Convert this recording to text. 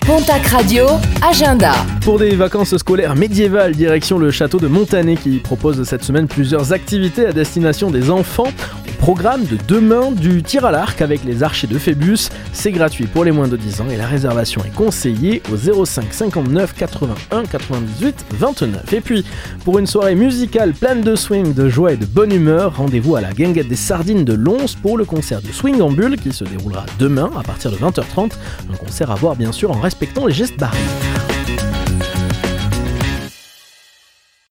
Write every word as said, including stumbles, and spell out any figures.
Pontac Radio, agenda. Pour des vacances scolaires médiévales, direction le château de Montané qui propose cette semaine plusieurs activités à destination des enfants. Au programme de demain, du tir à l'arc avec les archers de Phébus. C'est gratuit pour les moins de dix ans et la réservation est conseillée au zéro cinq cinquante-neuf quatre-vingt-un quatre-vingt-dix-huit vingt-neuf. Et puis, pour une soirée musicale pleine de swing, de joie et de bonne humeur, rendez-vous à la Guinguette des Sardines de Lons pour le concert de Swing en Bulle qui se déroulera demain à partir de vingt heures trente. Un concert à voir bien sûr en respectant les gestes barrières.